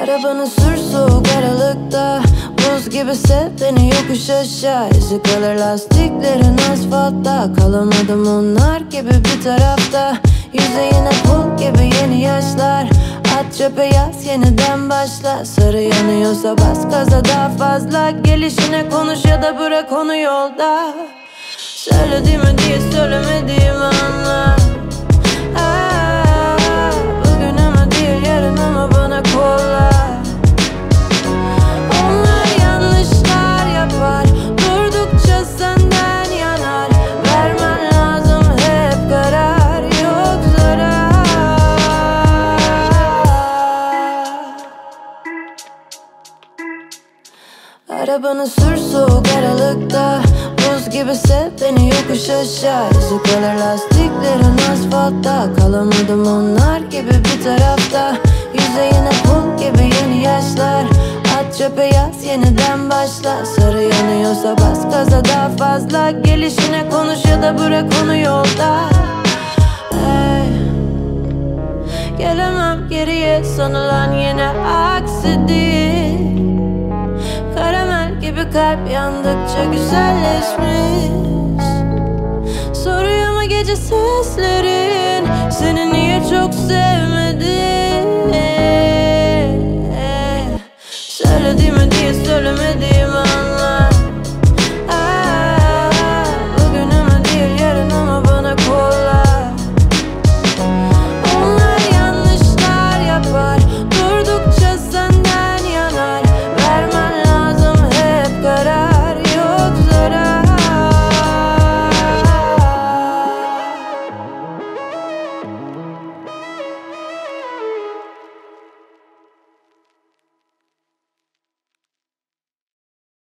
Arabanı sür soğuk aralıkta, buz gibi sev beni yokuş aşağı. İzi kalır lastiklerin asfaltta, kalamadım onlar gibi bir tarafta. Yüzeyine pul gibi yeni yaşlar, at çöpe yaz yeniden başla. Sarı yanıyorsa bas gaza daha fazla, gelişine konuş ya da bırak onu yolda. Söylediğimi diye söylemediğimi anla. Bugün ama değil yarın ama bana kolay. Onlar yanlışlar yapar, durdukça senden yanar. Vermen lazım hep karar, yok zarar. Arabanı sür soğuk aralıkta, buz gibi sev beni yokuş aşağı. İzi kalır lastiklerin asfaltta, kalamadım onlar gibi bir tarafta. Yüzeyine pul gibi yeni yaşlar, at çöpe yaz yeniden başla. Sarı yanıyorsa bas gaza daha fazla, gelişine konuş ya da bırak onu yolda. Hey. Gelemem geriye sanılan yine aksi değil. Karamel gibi kalp yandıkça güzelleşmiş. Soruyor mu gece seslerin seni niye çok sevmedim? Söylediğimi diye söylemedim